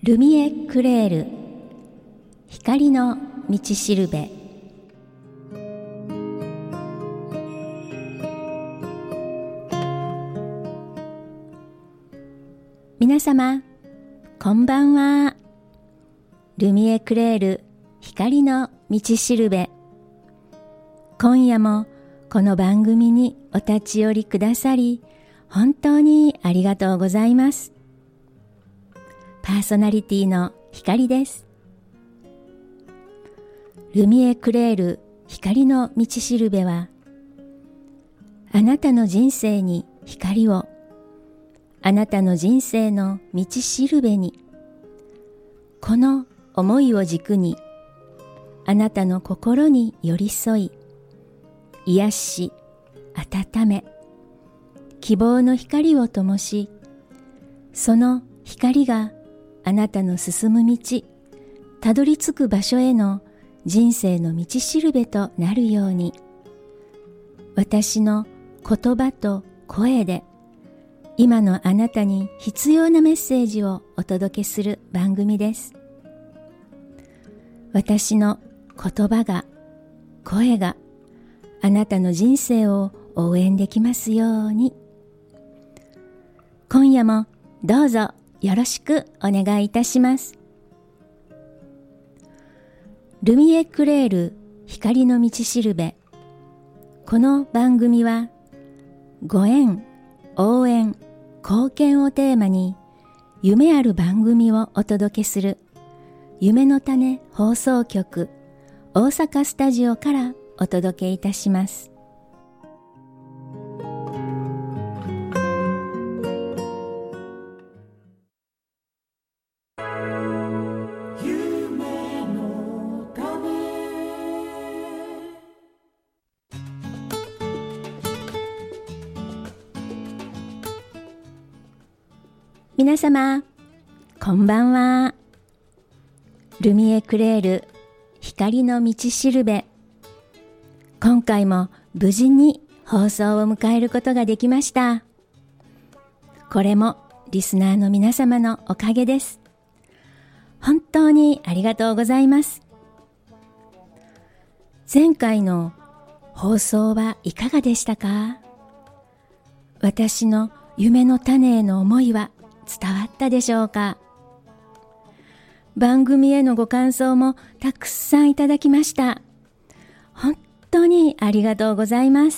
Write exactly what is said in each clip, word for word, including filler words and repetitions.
ルミエクレール、光の道しるべ。皆様こんばんは。ルミエクレール、光の道しるべ。今夜もこの番組にお立ち寄りくださり本当にありがとうございます。パーソナリティの光です。ルミエクレール、光の道しるべは、あなたの人生に光を、あなたの人生の道しるべに、この思いを軸にあなたの心に寄り添い、癒し、温め、希望の光を灯し、その光があなたの進む道、たどり着く場所への人生の道しるべとなるように、私の言葉と声で今のあなたに必要なメッセージをお届けする番組です。私の言葉が、声があなたの人生を応援できますように。今夜もどうぞよろしくお願いいたします。ルミエクレール、光の道しるべ。この番組はご縁、応援、貢献をテーマに夢ある番組をお届けする夢の種放送局大阪スタジオからお届けいたします。皆様こんばんは。ルミエクレール、光の道しるべ。今回も無事に放送を迎えることができました。これもリスナーの皆様のおかげです。本当にありがとうございます。前回の放送はいかがでしたか？私の夢の種への思いは伝わったでしょうか？番組へのご感想もたくさんいただきました。本当にありがとうございます。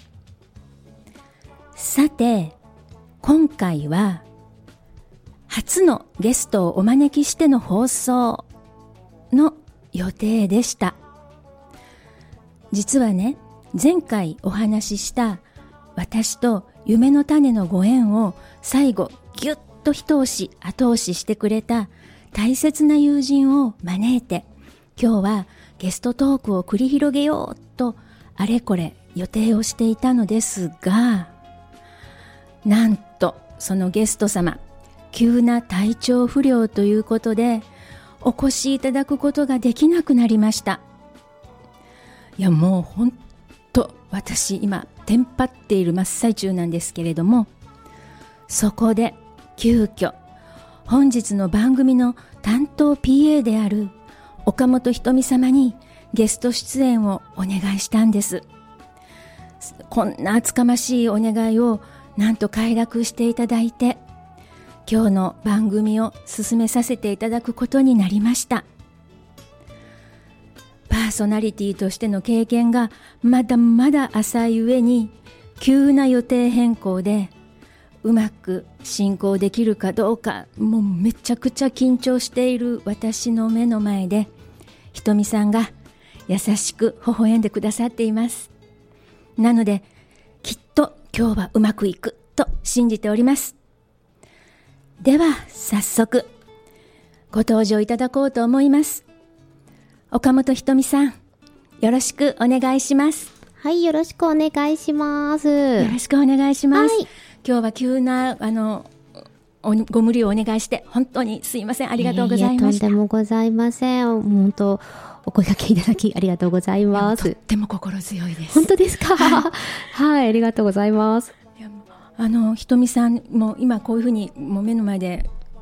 さて、今回は初のゲストをお招きしての放送の予定でした。実はね、前回お話しした私と夢の種のご縁を最後ぎゅっと一押し後押ししてくれた大切な友人を招いて、今日はゲストトークを繰り広げようとあれこれ予定をしていたのですが、なんとそのゲスト様、急な体調不良ということでお越しいただくことができなくなりました。いやもうほんと私今テンパっている真っ最中なんですけれども、そこで急遽本日の番組の担当 ピーエー である岡本ひとみ様にゲスト出演をお願いしたんです。こんな厚かましいお願いをなんと快諾していただいて、今日の番組を進めさせていただくことになりました。パーソナリティとしての経験がまだまだ浅い上に、急な予定変更でうまく進行できるかどうか、もうめちゃくちゃ緊張している私の目の前で、ひとみさんが優しく微笑んでくださっています。なのできっと今日はうまくいくと信じております。では早速ご登場いただこうと思います。岡本ひとみさん、よろしくお願いします。 はい、よろしくお願いします。 よろしくお願いします。 はい、 今日は急なあのご無理をお願いして本当にすいません。ありがとうございました。 いえいえ、とんでもございません。本当お声掛けいただきありがとうございます。 とっても心強いです。 本当ですか？はい、ありがとうございます。 いやあのひとみさんも今こういうふうにもう目の前で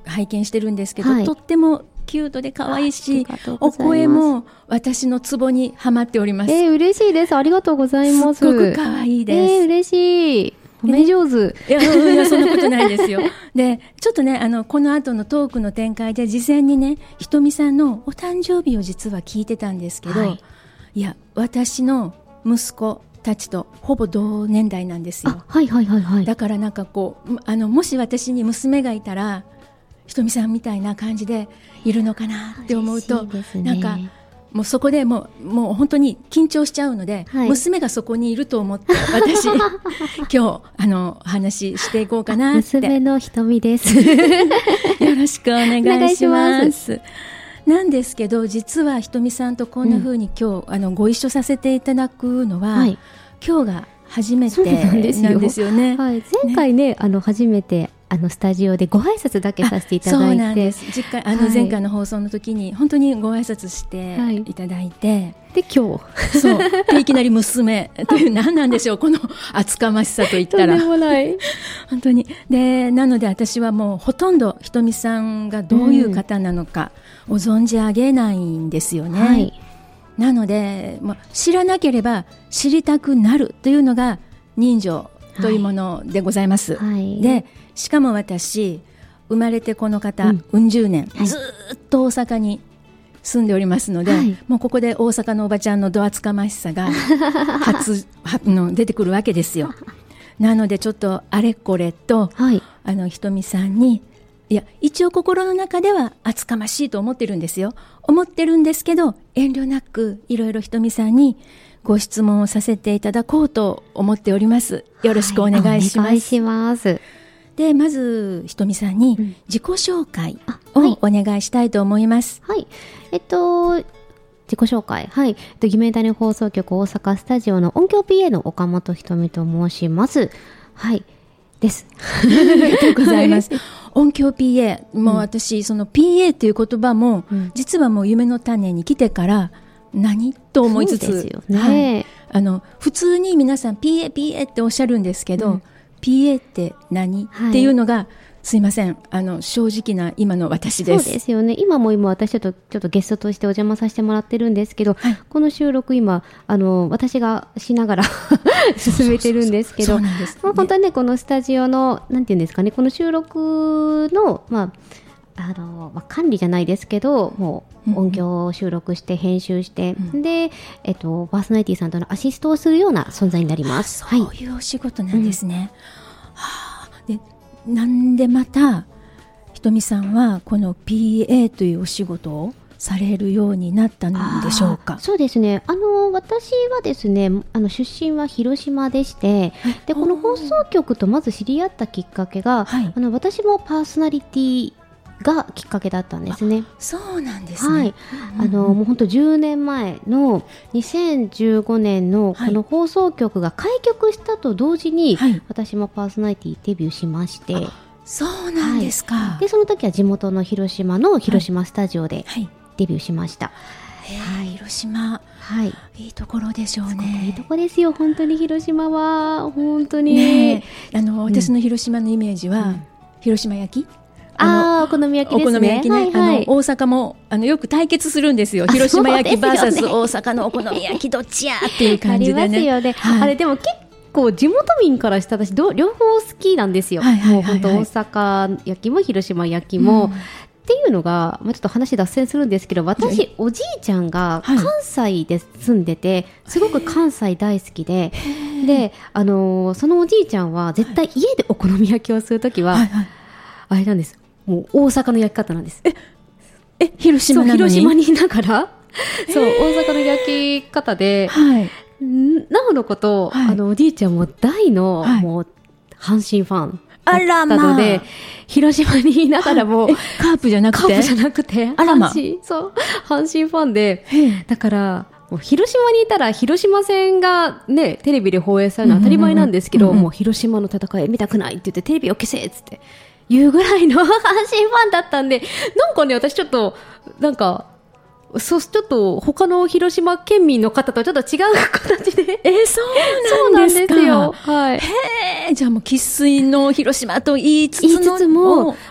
拝見してるんですけど、 はい、 とってもキュートで可愛いし、お声も私のツボにはまっております。 えー、嬉しいです。ありがとうございます。 すっごく可愛いです。 えー、嬉しい。褒め上手。 いや、いやそんなことないですよ。で、ちょっとね、あのこの後のトークの展開で事前にね、ひとみさんのお誕生日を実は聞いてたんですけど、はい、いや、私の息子たちとほぼ同年代なんですよ。 はいはいはいはい。 だからなんかこう、あのもし私に娘がいたらひとみさんみたいな感じでいるのかなって思うと、ね、なんかもうそこでもう、もう本当に緊張しちゃうので、はい、娘がそこにいると思って私今日あの話していこうかなって。 娘のひとみですよろしくお願いします。なんですけど、実はひとみさんとこんな風に今日、うん、あのご一緒させていただくのは、はい、今日が初めてなんですよね。 はい、前回 ね, ねあの初めてあのスタジオでご挨拶だけさせていただいて、 そうなんです。実家あの前回の放送の時に本当にご挨拶していただいて、はい、 で今日そうでいきなり娘という何なんでしょうこの厚かましさといったら。 とんでもない本当に。でなので私はもうほとんどひとみさんがどういう方なのかを存じ上げないんですよね。はい、なので、まあ、知らなければ知りたくなるというのが人情というものでございます。はい、でしかも私生まれてこの方、うん、うん十年、はい、ずっと大阪に住んでおりますので、はい、もうここで大阪のおばちゃんのど厚かましさが初の出てくるわけですよ。なのでちょっとあれこれと、はい、あのひとみさんにいや一応心の中では厚かましいと思ってるんですよ。思ってるんですけど遠慮なくいろいろひとみさんにご質問をさせていただこうと思っております。よろしくお願いします。はい、お願いします。 でまずひとみさんに自己紹介をお願いしたいと思います。 はい、えっと自己紹介、はい、夢種放送局大阪スタジオの音響 ピーエー の岡本ひとみと申します。はいです。 ありがとうございます。音響 ピーエー、もう私、うん、その ピーエー っていう言葉も、うん、実はもう夢の種に来てから何と思いつつ、 そうですよね。はい、 あの普通に皆さん ピーエー ピーエー っておっしゃるんですけど、うん、ピーエー って何、はい、っていうのがすいません、あの正直な今の私です。 そうですよね。今も今私ちょっとちょっとゲストとしてお邪魔させてもらってるんですけど、はい、この収録今あの私がしながら進めてるんですけど、本当にねこのスタジオのなんていうんですかね、この収録のまああのまあ、管理じゃないですけど、もう音響を収録して編集して、うん、で、えっと、パーソナリティさんとのアシストをするような存在になります。 そういうお仕事なんですね。うんはあ、でなんでまたひとみさんはこの ピーエー というお仕事をされるようになったんでしょうか。 そうですね、あの私はですねあの出身は広島でして、でこの放送局とまず知り合ったきっかけが、はい、あの私もパーソナリティがきっかけだったんですね。 そうなんですね。 はい、あのもう本当じゅうねんまえのにせんじゅうごねんのこの放送局が開局したと同時に、はい、私もパーソナリティデビューしまして。 そうなんですか。 はい、でその時は地元の広島の広島スタジオでデビューしました。 はいはい、広島、 はい、 いいところでしょうね。 いいところですよ本当に。広島は本当に、 ね、あの私の広島のイメージは、うん、広島焼き、 ああ、お好み焼きですね。お好み焼きね、はいはい、 あの大阪もあのよく対決するんですよ。広島焼き ブイエス 大阪のお好み焼きどっちやっていう感じでね。 ありますよね。はい、あれでも結構地元民からしたら私両方好きなんですよ。はいはいはいはい、もう本当大阪焼きも広島焼きも、うん、っていうのが、まあ、ちょっと話脱線するんですけど、私、はい、おじいちゃんが関西で住んでて、はい、すごく関西大好きで、で、あのー、そのおじいちゃんは絶対家でお好み焼きをするときは、はいはい、あれなんです、もう大阪の焼き方なんです。 え、え、広島なのに？ そう、広島にいながら、そう、大阪の焼き方で、はい、なおのこと、はい、あのおじいちゃんも大の、はい、もう阪神ファンだったので、まあ、広島にいながらも、はい、 カープじゃなくて、 カープじゃなくて、 あらま、 阪神、そう、阪神ファンで、だからもう広島にいたら広島戦がねテレビで放映されるのは当たり前なんですけど、うんうんうん、もう広島の戦い見たくないって言ってテレビを消せっつっていうぐらいの阪神ファンだったんで、なんかね私ちょっとなんかそうちょっと他の広島県民の方とちょっと違う形でえー、そうなんですか。 そうなんですよ。はい。 へえ、じゃあもう生粋の広島と言いつつの言いつつも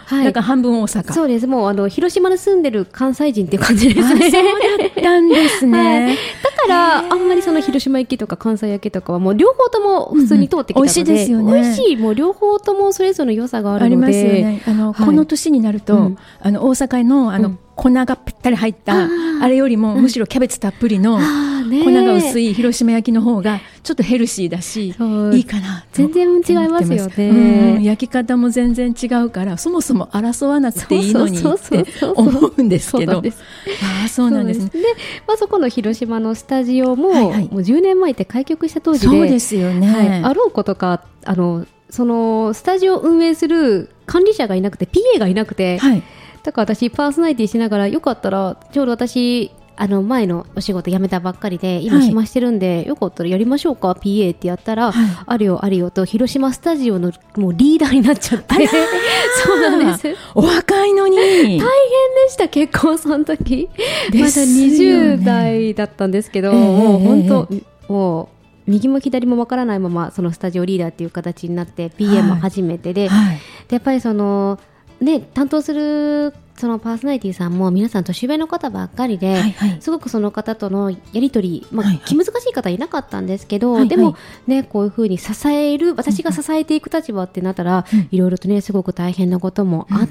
はい、だから半分大阪。 そうです。もうあの広島に住んでる関西人っていう感じですね。 あ、そうだったんですね。はい、 だからあんまりその広島行きとか関西焼きとかはもう両方とも普通に通ってきたので、うん、美味しいですよね。美味しい。もう両方ともそれぞれの良さがあるので。ありますよね。あの、はい、この年になると、うん、あの大阪のあの、うん粉がぺったり入ったあれよりもむしろキャベツたっぷりの粉が薄い広島焼きの方がちょっとヘルシーだしいいかなと全然違いますよね、 うん、焼き方も全然違うからそもそも争わなくていいのにって思うんですけど、ああそうなんですね。 で、まあ、そこの広島のスタジオも、はいはい、もうじゅうねんまえって開局した当時でそうですよね、はい、 あろうことかあのそのスタジオを運営する管理者がいなくて ピーエー がいなくて、はい、だから私パーソナリティしながらよかったらちょうど私あの前のお仕事辞めたばっかりで今暇してるんで、はい、よかったらやりましょうか ピーエー ってやったら、はい、あるよあるよと広島スタジオのもうリーダーになっちゃってそうなんです。 お若いのに大変でした結婚その時、ね、まだにじゅう代だったんですけど、えー、もう本当、えー、もう右も左もわからないままそのスタジオリーダーっていう形になって ピーエー も初めてで、はい、でやっぱりそのね、担当するそのパーソナリティさんも皆さん年上の方ばっかりで、はいはい、すごくその方とのやり取り、まあはいはい、気難しい方いなかったんですけど、はいはい、でも、ね、こういうふうに支える私が支えていく立場ってなったら、うん、いろいろとねすごく大変なこともあって、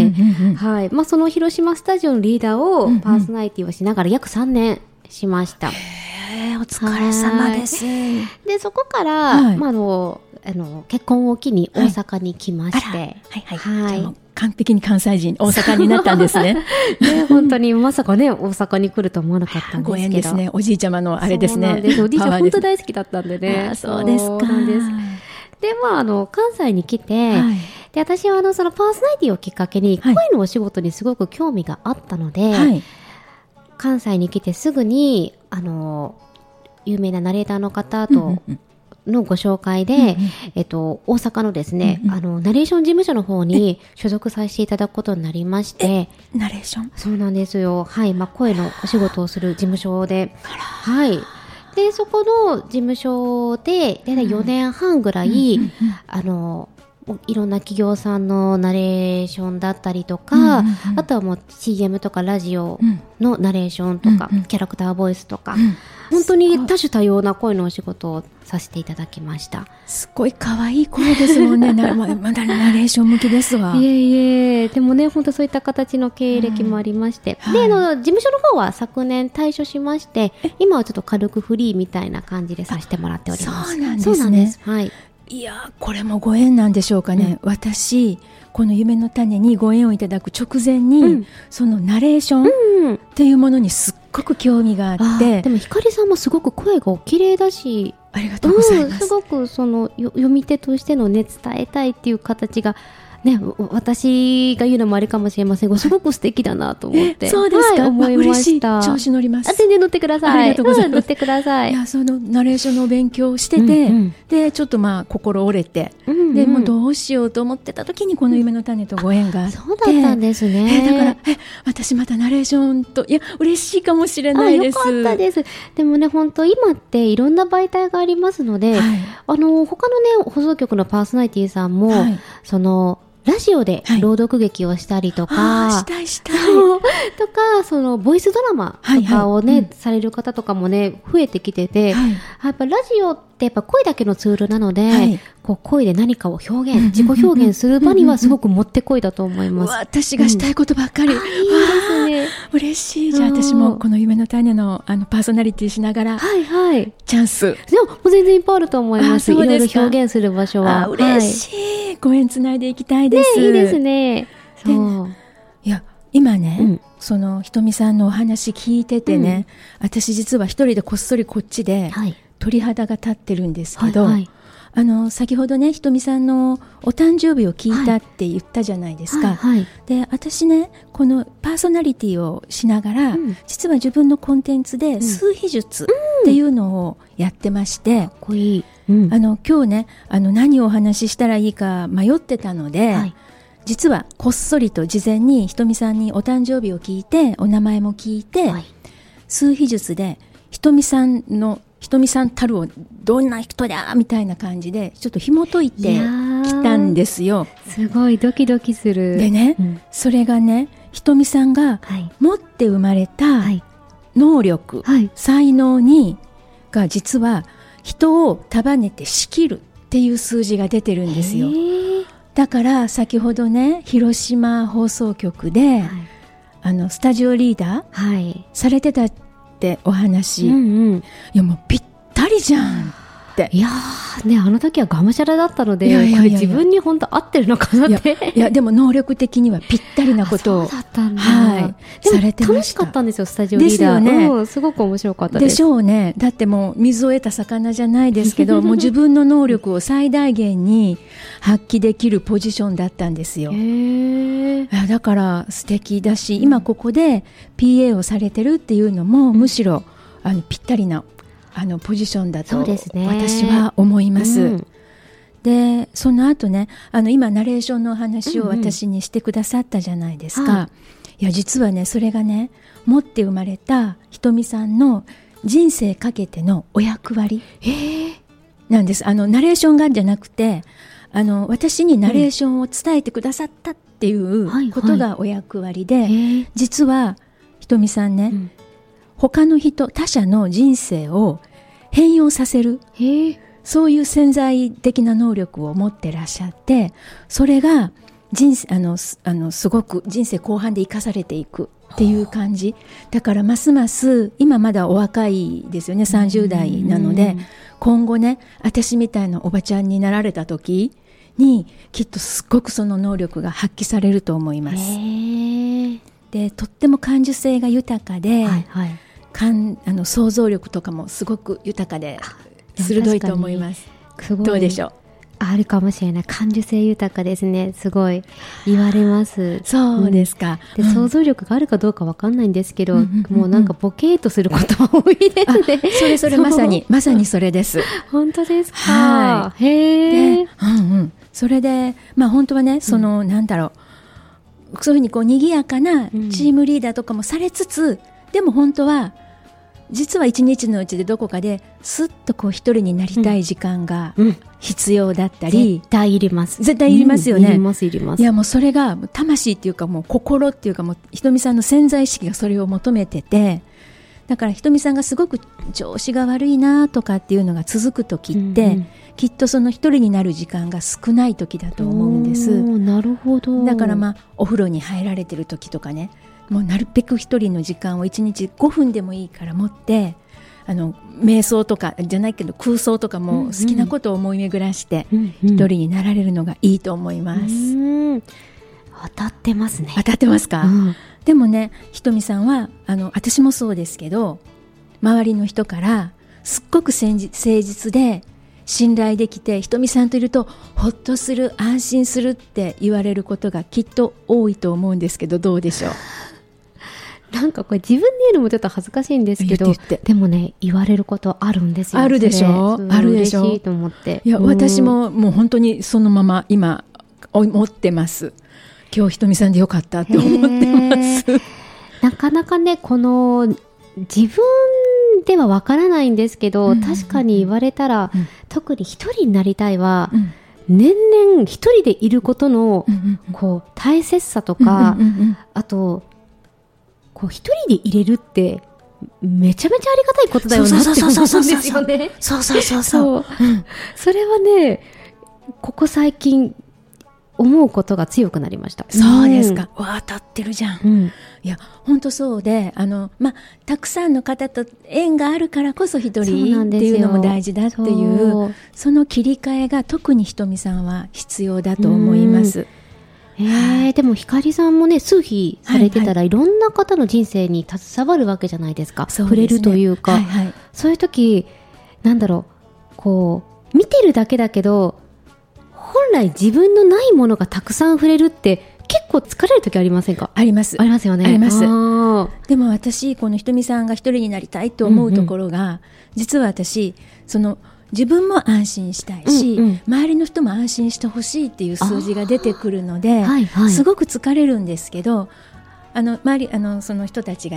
はい、まあ、その広島スタジオのリーダーをパーソナリティをしながら約さんねんしました。 へー、お疲れ様です。 でそこから、はい、まあ、あのあの結婚を機に大阪に来まして、はいはいはいはい、完璧に関西人大阪になったんですね。 ね、本当にまさかね大阪に来ると思わなかったんですけど。 ご縁ですね。おじいちゃまのあれですね。 ですおじいちゃん本当大好きだったんでね。 あ、そうですか。 そうです。でまああの関西に来て、はい、で私はあのそのパーソナリティをきっかけに声のお仕事にすごく興味があったので、はい、関西に来てすぐにあの有名なナレーターの方と、うんうんうんのご紹介で、うんうん、えっと、大阪のですね、うんうん、あのナレーション事務所の方に所属させていただくことになりまして。 ナレーションそうなんですよ。はい、まあ、声のお仕事をする事務所で、はい、でそこの事務所でだいたいよねんはんぐらい、うんうんうん、あのいろんな企業さんのナレーションだったりとか、うんうんうん、あとはもう シーエム とかラジオのナレーションとか、うんうん、キャラクターボイスとか、うん、本当に多種多様な声のお仕事をさせていただきました。 すごい可愛い声ですもんね。なまだナレーション向きですわ。 いえいえ、でもね本当そういった形の経歴もありまして、うん、で、はい、あの事務所の方は昨年退所しまして今はちょっと軽くフリーみたいな感じでさせてもらっております。 そうなんですね。そうなんです、はい。いやこれもご縁なんでしょうかね、うん、私この夢の種にご縁をいただく直前に、うん、そのナレーションっていうものにすっごく興味があって、うんうん、 でもひかりさんもすごく声がお綺麗だしありがとうございます、 うん、すごくその読み手としてのね伝えたいっていう形がね、私が言うのもあれかもしれませんがすごく素敵だなと思ってそうですか、はい、 思いました。 調子乗ります。 あ全然乗ってください。 ありがとうございます、 うん、乗ってください。 いやそのナレーションの勉強をしてて、うんうん、でちょっとまあ心折れて、うんうん、でもうどうしようと思ってた時にこの夢の種とご縁があって、 そうだったんですね。 えだからえ私またナレーションといや嬉しいかもしれないです。 あよかったです。でもね本当今っていろんな媒体がありますので、はい、あの他のね放送局のパーソナリティさんも、はい、そのラジオで朗読劇をしたりとか、 はい、したいしたいとかそのボイスドラマとかをね、はいはい、される方とかもね増えてきてて、はい、やっぱラジオってやっぱ声だけのツールなので、はい、こう声で何かを表現自己表現する場にはすごくもってこいだと思います。 私がしたいことばっかり、うん、いいですね。嬉しい。じゃあ私もこの夢の種 の, あのパーソナリティしながら、はいはい、チャンスでももう全然いっぱいあると思います。いろいろ表現する場所は。 あ嬉しい、はい、ご縁つないでいきたいです、 ね、いいですね。そういや今ね、うん、そのひとみさんのお話聞いててね、うん、私実は一人でこっそりこっちで、はい鳥肌が立ってるんですけど、はいはい、あの先ほどねひとみさんのお誕生日を聞いたって言ったじゃないですか、はいはいはい、で私ねこのパーソナリティをしながら、うん、実は自分のコンテンツで数秘術っていうのをやってまして、うん、かっこいい、うん、あの今日ねあの何をお話ししたらいいか迷ってたので、はい、実はこっそりと事前にひとみさんにお誕生日を聞いてお名前も聞いて、はい、数秘術でひとみさんのひとみさんたるをどんな人だみたいな感じでちょっと紐解いてきたんですよ。 すごいドキドキする。 でね、うん、それがね、ひとみさんが持って生まれた能力、はい、才能にが実は人を束ねて仕切るっていう数字が出てるんですよ。だから先ほどね、広島放送局で、はい、あのスタジオリーダーされてたってお話、はいうんうん、いやもうぴったりじゃんって。 いやーね、あの時はがむしゃらだったので、いやいやいやいや、これ自分に本当合ってるのかなって。いや、 いやでも能力的にはぴったりなことを、 そうだったんだ、 はい、 でもされてました。 楽しかったんですよ、スタジオリーダー。ですよね、うん、すごく面白かったです。 でしょうね。だってもう水を得た魚じゃないですけどもう自分の能力を最大限に発揮できるポジションだったんですよ。へー、だから素敵だし、今ここで ピーエー をされてるっていうのもむしろあのぴったりなあのポジションだと私は思います。うん、でその後ね、あの今ナレーションのお話を私にしてくださったじゃないですか。うんうん、いや実はね、それがね、持って生まれたひとみさんの人生かけてのお役割なんです。あのナレーションがじゃなくて、あの私にナレーションを伝えてくださったっていうことがお役割で、うんはいはい、実はひとみさんね、うん、他の人、他者の人生を変容させる、そういう潜在的な能力を持ってらっしゃって、それが人生あのあのすごく人生後半で生かされていくっていう感じだから、ますます今まだお若いですよね、さんじゅう代なので、今後ね、私みたいなおばちゃんになられた時にきっとすっごくその能力が発揮されると思います。でとっても感受性が豊かで、はいはい、かんあの想像力とかもすごく豊かで鋭いと思います。すごいどうでしょう。 あるかもしれない。感受性豊かですね。すごい言われます。 そうですか。 うん、で想像力があるかどうかわかんないんですけど、うんうんうん、もうなんかボケーっとすることは多いですね。 それそれまさにまさにそれです。 本当ですか。はい、へえ、 うんうん。それでまあ本当はね、その、うん、なんだろう、そういうふうにこう賑やかなチームリーダーとかもされつつ、うん、でも本当は実は一日のうちでどこかですっとこう一人になりたい時間が必要だったり、うんうん、 絶対いります。 絶対いりますよね。 うん、いりますいります。 いやもうそれが魂っていうかもう心っていうか、もうひとみさんの潜在意識がそれを求めてて、だからひとみさんがすごく調子が悪いなとかっていうのが続く時って、うんうん、きっとその一人になる時間が少ない時だと思うんです。 なるほど。 だからまあお風呂に入られてる時とかね、もうなるべく一人の時間をいちにちごふんでもいいから持って、あの瞑想とかじゃないけど空想とかも好きなことを思い巡らして一人になられるのがいいと思います。 うんうん、当たってますね。 当たってますか。うん、でもね、ひとみさんはあの私もそうですけど、周りの人からすっごく誠実で信頼できて、ひとみさんといるとほっとする、安心するって言われることがきっと多いと思うんですけど、どうでしょう。 なんかこれ自分で言うのもちょっと恥ずかしいんですけど、でもね、言われることあるんですよ。 あるでしょ。あるでしょ。 嬉しいと思って。 いや、私ももう本当にそのまま今思ってます。今日ひとみさんでよかったって思ってます。 なかなかね、この自分ではわからないんですけど、うん、確かに言われたら、うん、特に一人になりたいは、うん、年々一人でいることの、うんうん、こう大切さとか、うんうんうん、あとこう一人でいれるってめちゃめちゃありがたいことだよなって思うんですよね。 そうそうそうそう。 それはね、ここ最近思うことが強くなりました。 そうですか。うん、わあ、当たってるじゃん。うん、いや本当そうで、あのまあたくさんの方と縁があるからこそ一人っていうのも大事だっていう、 そ, その切り替えが特にひとみさんは必要だと思います。 えー、でもひかりさんもね、数秘されてたら、はいはい、いろんな方の人生に携わるわけじゃないですか。すね、触れるというか、はいはい、そういう時なんだろう、こう見てるだけだけど本来自分のないものがたくさん触れるって結構疲れる時ありませんか？ あります。 ありますよね。 あります。でも私このひとみさんが一人になりたいと思うところが、うんうん、実は私その自分も安心したいし、うんうん、周りの人も安心してほしいっていう数字が出てくるので、はいはい、すごく疲れるんですけど、あの周りあのその人たちがね、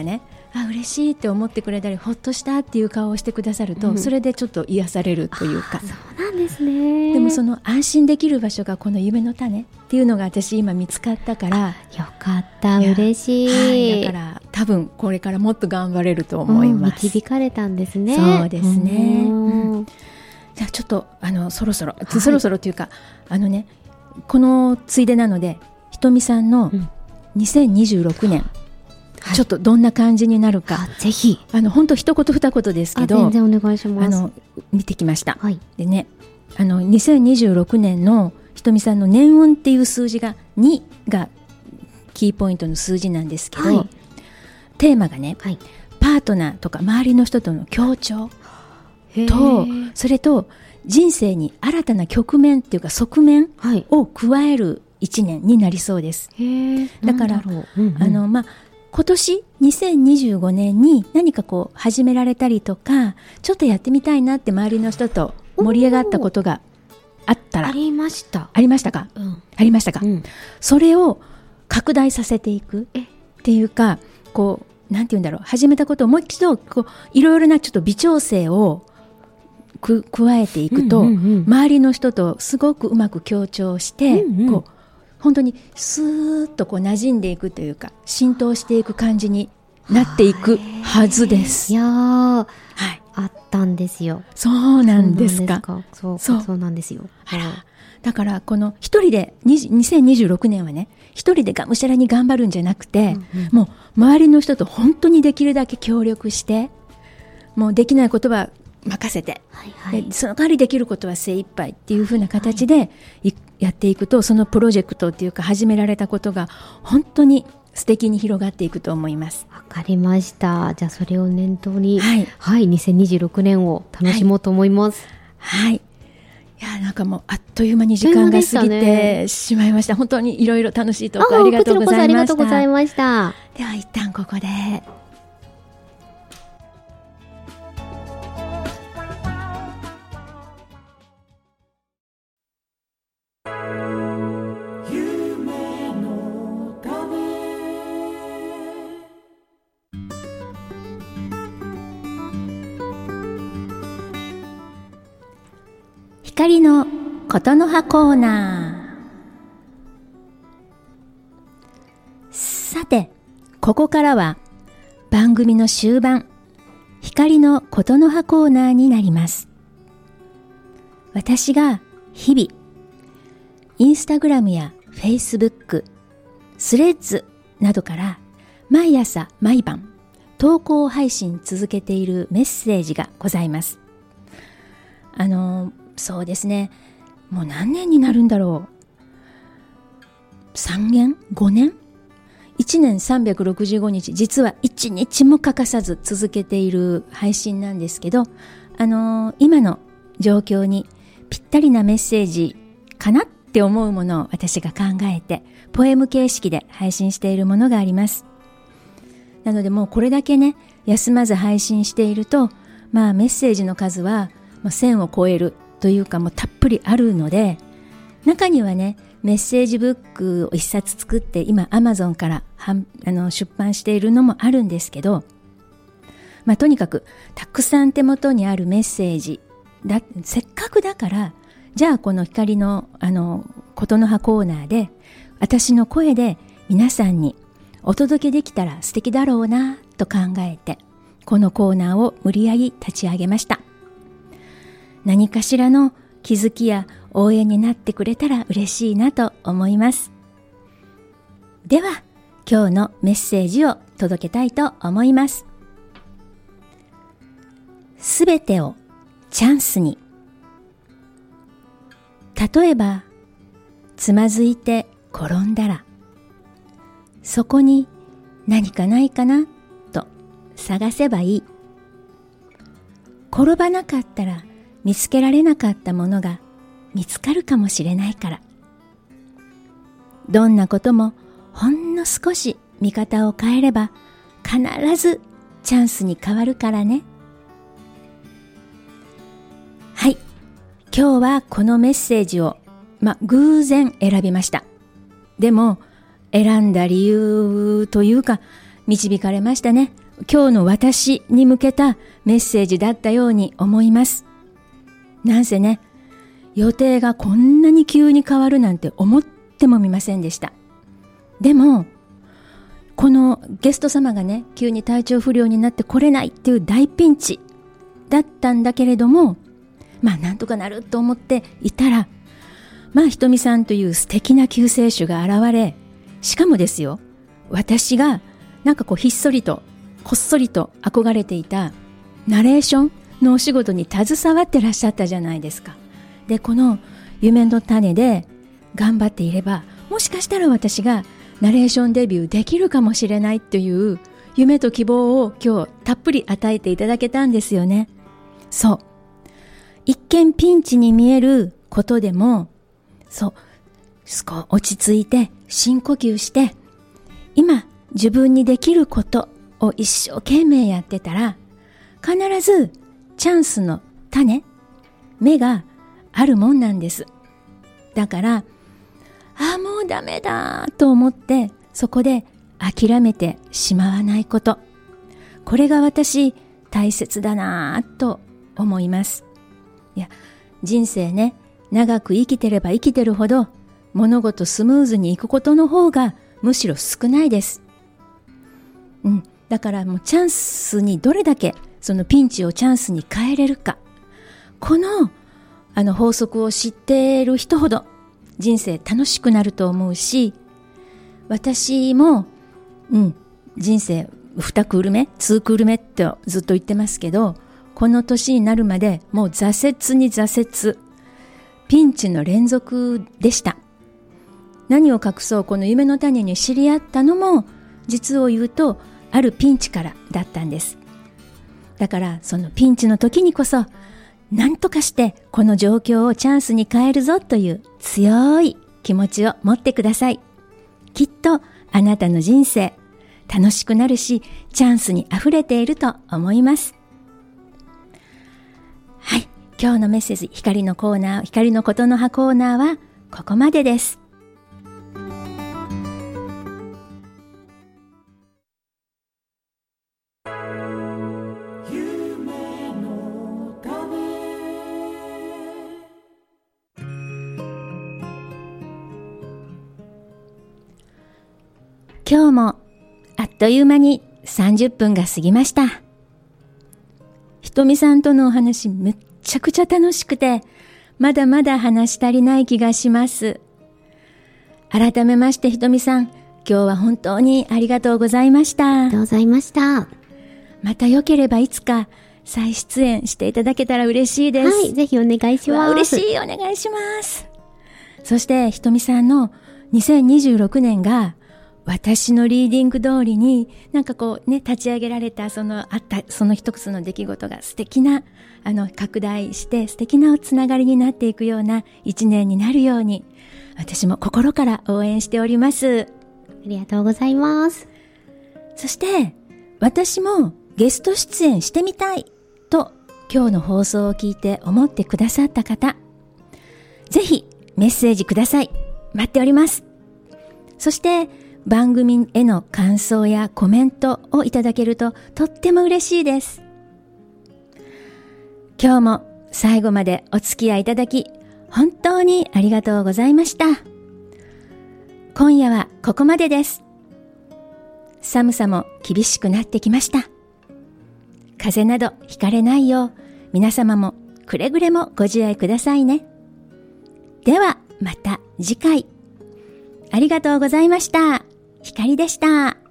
あ嬉しいって思ってくれたりほっとしたっていう顔をしてくださると、うん、それでちょっと癒されるというか。 そうなんですね。 でもその安心できる場所がこの夢の種っていうのが私今見つかったから、 よかった、嬉しい、 はい、だから多分これからもっと頑張れると思います、 うん、導かれたんですね。 そうですね、うんうん、じゃあちょっとあのそろそろ、はい、そろそろというかあのねこのついでなのでひとみさんのにせんにじゅうろくねん、うん、ちょっとどんな感じになるか、はい、 ぜひあの本当一言二言ですけど全然お願いします。 あの見てきました、 はい、 でねあのにせんにじゅうろくねんのひとみさんの年運っていう数字がにがキーポイントの数字なんですけど、はい、テーマがね、はい、パートナーとか周りの人との協調とそれと人生に新たな局面っていうか側面を加えるいちねんになりそうです、はい、だからうんうん、あのまあ今年にせんにじゅうごねんに何かこう始められたりとかちょっとやってみたいなって周りの人と盛り上がったことがあったらありましたありましたか、うん、ありましたか、うん、それを拡大させていくっていうかこうなんていうんだろう始めたことをもう一度こういろいろなちょっと微調整をく加えていくと、うんうんうん、周りの人とすごくうまく協調して、うんうん、こう本当にスーッとこう馴染んでいくというか浸透していく感じになっていくはずです。 いやー、はい、あったんですよ。 そうなんですか。 そうそうそうなんですよ。 あらだからこの一人でにせんにじゅうろくねんはね一人でがむしゃらに頑張るんじゃなくて、うんうん、もう周りの人と本当にできるだけ協力してもうできないことは任せて、はいはい、でその代わりできることは精一杯っていう風な形で、はい、やっていくとそのプロジェクトっていうか始められたことが本当に素敵に広がっていくと思います。 わかりました。じゃあそれを念頭に、はい、はい、にせんにじゅうろくねんを楽しもうと思います。 はい、はい、いやなんかもうあっという間に時間が過ぎてしまいました。本当にいろいろ楽しいトークありがとうございました。こちらこそありがとうございました。では一旦ここで。光のことの葉コーナー。さてここからは番組の終盤光のことの葉コーナーになります。私が日々インスタグラムやフェイスブック、スレッズなどから毎朝毎晩投稿配信続けているメッセージがございます。あのそうですねもう何年になるんだろうさんねんごねんいちねんさんびゃくろくじゅうごにち実はいちにちも欠かさず続けている配信なんですけどあのー、今の状況にぴったりなメッセージかなって思うものを私が考えてポエム形式で配信しているものがあります。なのでもうこれだけね休まず配信しているとまあメッセージの数はもうせんを超えるというかもうたっぷりあるので中にはねメッセージブックを一冊作って今 Amazon からはんあの出版しているのもあるんですけど、まあ、とにかくたくさん手元にあるメッセージだせっかくだからじゃあこの光のあのことの葉コーナーで私の声で皆さんにお届けできたら素敵だろうなと考えてこのコーナーを無理やり立ち上げました。何かしらの気づきや応援になってくれたら嬉しいなと思います。では今日のメッセージを届けたいと思います。すべてをチャンスに。例えばつまずいて転んだらそこに何かないかなと探せばいい。転ばなかったら見つけられなかったものが見つかるかもしれないから。どんなこともほんの少し見方を変えれば必ずチャンスに変わるからね。はい、今日はこのメッセージをま偶然選びました。でも選んだ理由というか導かれましたね。 今日の私に向けたメッセージだったように思います。なんせね、予定がこんなに急に変わるなんて思ってもみませんでした。でも、このゲスト様がね、急に体調不良になって来れないっていう大ピンチだったんだけれども、まあなんとかなると思っていたら、まあひとみさんという素敵な救世主が現れ、しかもですよ、私がなんかこうひっそりとこっそりと憧れていたナレーションのお仕事に携わってらっしゃったじゃないですか。で、この夢の種で頑張っていれば、もしかしたら私がナレーションデビューできるかもしれないという夢と希望を今日たっぷり与えていただけたんですよね。そう。一見ピンチに見えることでも、そう、少し落ち着いて深呼吸して、今自分にできることを一生懸命やってたら、必ずチャンスの種、芽があるもんなんです。だから、ああもうダメだと思ってそこで諦めてしまわないこと、これが私大切だなと思います。いや、人生ね、長く生きてれば生きてるほど物事スムーズにいくことの方がむしろ少ないです。うん、だからもうチャンスにどれだけそのピンチをチャンスに変えれるか、このあの法則を知っている人ほど人生楽しくなると思うし、私も、うん、人生にクール目、にクール目ってずっと言ってますけど、この年になるまでもう挫折に挫折、ピンチの連続でした。何を隠そう、この夢の種に知り合ったのも、実を言うと、あるピンチからだったんです。だから、そのピンチの時にこそ、何とかしてこの状況をチャンスに変えるぞという強い気持ちを持ってください。きっとあなたの人生楽しくなるし、チャンスにあふれていると思います。はい、今日のメッセージ、光のコーナー、光のことの葉コーナーはここまでです。今日もあっという間にさんじゅっぷんが過ぎました。ひとみさんとのお話めっちゃくちゃ楽しくて、まだまだ話し足りない気がします。改めましてひとみさん、今日は本当にありがとうございました。 ありがとうございました。 またよければいつか再出演していただけたら嬉しいです。 はい、ぜひお願いします。 嬉しい、お願いします。そしてひとみさんのにせんにじゅうろくねんが私のリーディング通りになんかこうね、立ち上げられたそのあったその一つの出来事が素敵なあの拡大して素敵なつながりになっていくような一年になるように、私も心から応援しております。 ありがとうございます。 そして私もゲスト出演してみたいと今日の放送を聞いて思ってくださった方、ぜひメッセージください。待っております。そして番組への感想やコメントをいただけるととっても嬉しいです。今日も最後までお付き合いいただき本当にありがとうございました。今夜はここまでです。寒さも厳しくなってきました。風邪などひかれないよう皆様もくれぐれもご自愛くださいね。ではまた次回。ありがとうございました。ひかりでした。